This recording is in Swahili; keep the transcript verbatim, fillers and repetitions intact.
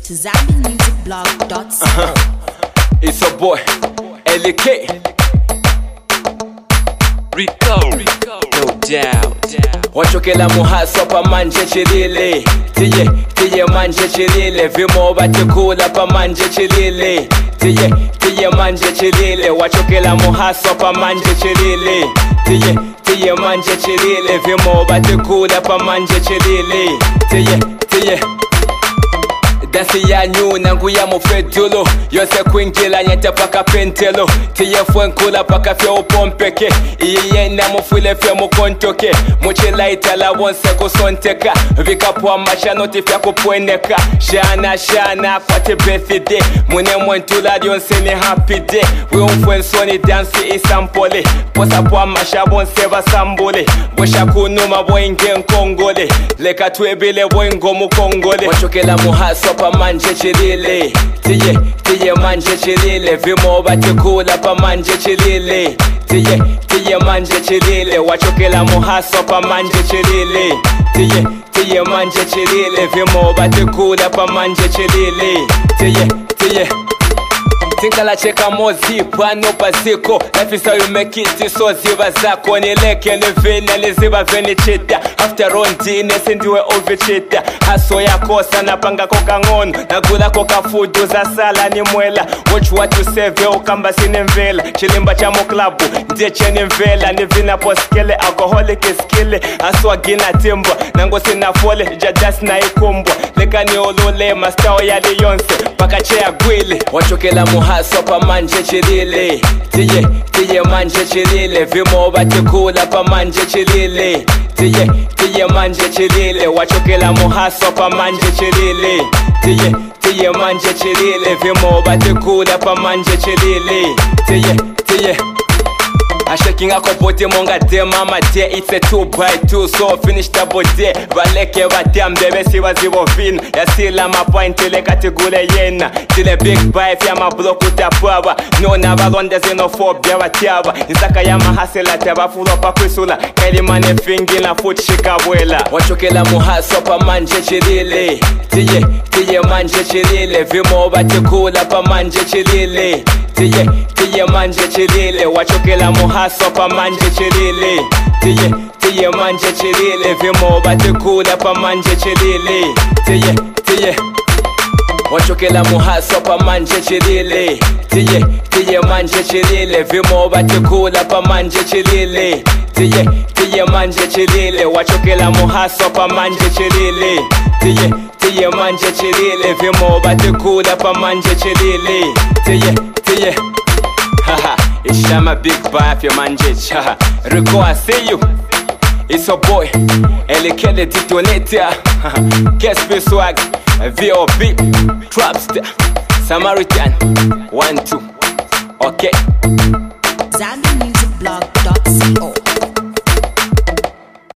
to zambi music blog dot co. Uh-huh. It's a boy, L K. Rico, Rico, no doubt. Wachokela muhaso pa manje chilile. Tiye, tiye manje chilile. Vimo batikula pa manje chilile. Tiye, tiye manje chilile. Wachokela muhaso pa manje chilile. Tiye, tiye manje chilile. Vimo batikula pa manje chilile. Tiye, tiye. Dansi ya nyuna nguya mufedulo. Yose kwingila nyete paka pentelo. Tiye fwenkula paka fya upompeke. Iye na mufile fya mukontoke. Muchila itala wonse kusonteka. Vika pwa mashanoti fya kupweneka. Shana shana kwa te birthday. Mune mwentula yonse ni happy day. We unfwensoni dansi isampole. Posa pwa masha wonse basambole. Bosha kunuma boinge nkongole. Leka tuebile boingo mukongole. Wachokela muhaso pa manje chilile. Tiye, tiye manje chilile. Vimo batikula pa manje chilile. Tiye, tiye manje chilile. Wachokela muhaso pa manje chilile. Tiye, tiye manje chilile. Vimo batikula pa manje chilile. Tiye, tiye. Tinkala cheka mozi pano pasiko. Life is how you make it so ziba zako. Nileke nivina niziba veni chita. After on dine sindiwe over chita. Haso ya kosa na panga koka ngono. Nagula koka fudu za sala ni mwela. Watch what you say vyo kamba sinemvela. Chilimba cha moklabu ndiye nimvela. Nivina poskele alcoholic iskile. Aswa gina timba nango sina fole jadas na ikumbwa. Leka ni olole mastao ya Liyonse. Paka chea gwili. Wachokela muhaso pa manje chilile. Tiye, tiye manje chilile. Vimo batikula pa manje chilile. Tiye, tiye manje chilile. Wachokela muhaso pa manje chilile. Tiye, tiye manje chilile. Vimo batikula pa manje chilile. Tiye, tiye. Ashaking a kopote monga de mama de. It's a two by two so finish double day. Valeke batem bebe siwa zivo fin. Ya sila mapoint ile katigule yena. Tile big buy fya mabloku utapawa. No na balonda xenophobia watiaba. Nisaka ya mahasela teba fulo pa kwisula. Kaili mane fingi na foot shikabwela. Wachokela muhaso pa manje chilile. Tiye, tiye manje chilile. Vimo batikula pa manje chilile. Tiye, tiye manje chilile. Wachokela muhaso pa manje chilile. Tiye, tiye manje chilile. Vimo batikula pa manje chilile. Tiye, tiye. Wachokela muhaso pa manje chilile. Tiye, tiye manje chilile. Vimo batikula pa manje chilile. Tiye, tiye manje chilile. Wachokela muhaso pa manje chilile. Tiye, tiye manje chilile. Vimo batikula pa manje chilile. Tiye, tiye. Haha, it's Shama big buy for manje. Haha, Rico I see you. It's a boy, L K the detonator. Kespe swag, V O B, Trapster, Samaritan, one two. Okay. zambi music blog dot co.